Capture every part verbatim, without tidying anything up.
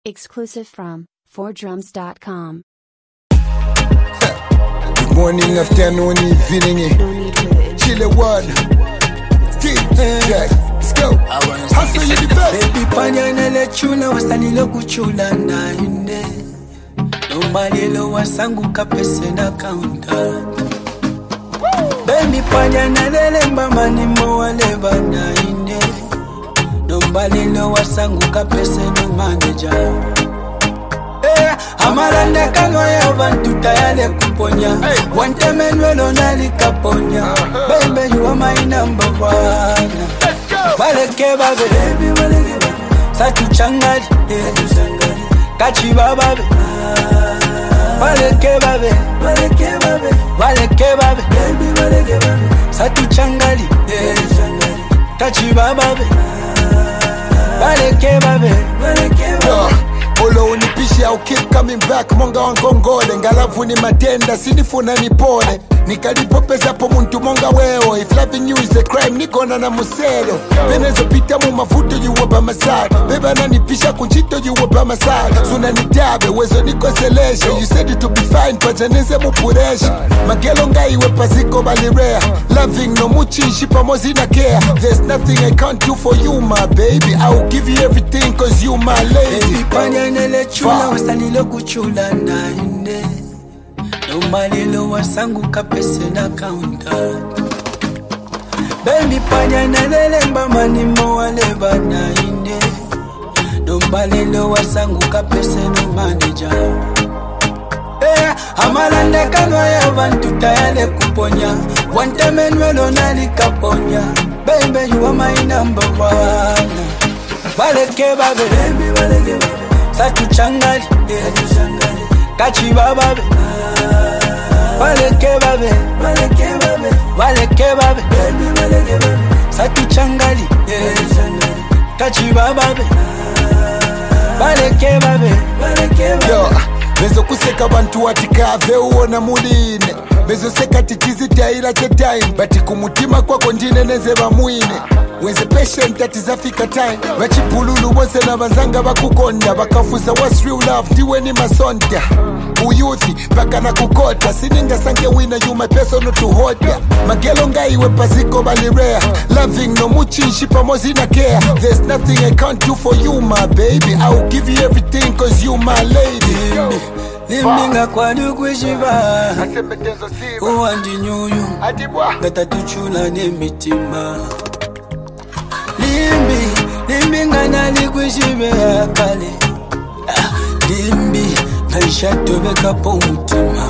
Exclusive from four drums dot com. Good morning, afternoon, evening. Chile one. T-Jack. Let's go. Hustle you the best. Baby panya nele chula wasalilo kuchula na inde. Nomalilo wasangu kapese na counter. Baby panya nele mbamba ni mwaleba na inde. Nomalilo wasangu kapese no manager. Eh, amalanda kalwa ya bantu tayale kuponya. One time nwelo nalikaponya. Baby you are my number one. Baleke babe, baby baleke babe. Satu changali, changali. Kachi babe. Baleke babe, baleke babe. Baleke babe, baby baleke babe. Satu changali, changali. Kachi babe. Baleke babe, baleke babe. Olo unipishe au keep coming back. Monga wankongole ngalavu ni matenda sinifuna nipone. Nikalipopeza po muntu monga weo. If loving you is a crime nikona na muselo. Benezo pita mu mafuto you were by my side. Beba na nipisha kunchito you were by my side. Suna nitabe wezo niko selesha. You said it to be fine pajaneze mupuresha. Magelo ngai we paziko balirea. Loving no muchishi pamozi na care. There's nothing I can't do for you my baby. I will give you everything cause you my lady. Panya nele chula wasalilo kuchula na inde. Nomalilo wasangu kapese na counter. Baby panya nele mbamba ni mwaleba na inde. Nomalilo wasangu kapese no manager. Eh, amalanda kalwa ya bantu tayale kuponya. One time nwelo nalikaponya. Baby you are my number one. Baleke babe, baby baleke babe. Satu changali, changali. Kachi babe. Baleke babe, baleke babe. Baleke babe, baby baleke babe. Satu changali, changali. Kachi babe. Baleke babe, baleke babe. Yo, bezo kuseka bantu watikave uona muline. Bezo seka tikizi taira che time. Bati kumutima kwa kondine neze bamwine. Weze patient atizafika time. Bachipululu wose na banzanga bakukonda. Bakafuza what's real love diwe ni masonda. Uyuthi baka na kukota. Sininga sanke wina you my personal to hoda. Magelo ngai we paziko balirea. Loving no muchishi pamozi na care. There's nothing I can't do for you my baby. I will give you everything cause you my lady. Limbinga kwa nukwishiba Uwandi nyuyu Gata tuchula ne mitima Limbi Limbinga na likwishibe ya kale Limbi Maisha tobeka po mutima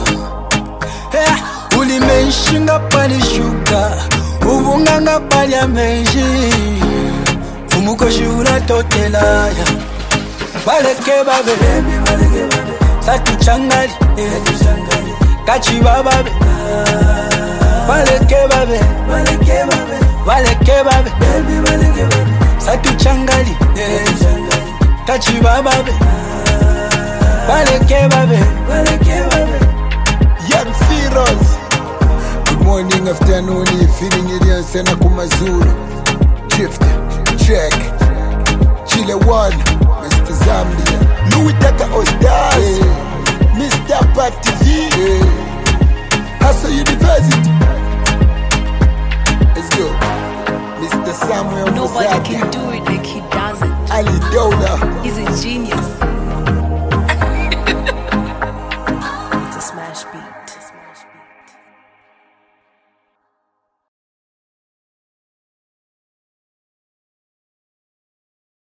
Ulimenshinga pali shuka Ubunganga pali ya menji Fumuko shura totelaya Baleke babe Baleke babe Satu changali, changali. Kachi babe. Baleke babe, baleke babe. Baleke babe, baby baleke babe. Satu changali, changali. Kachi babe. Baleke babe, baleke babe. Young Feroz. Good morning, afternoon, feeling it sena kumazulu. Shift, check. Chile one, Mister Zambia.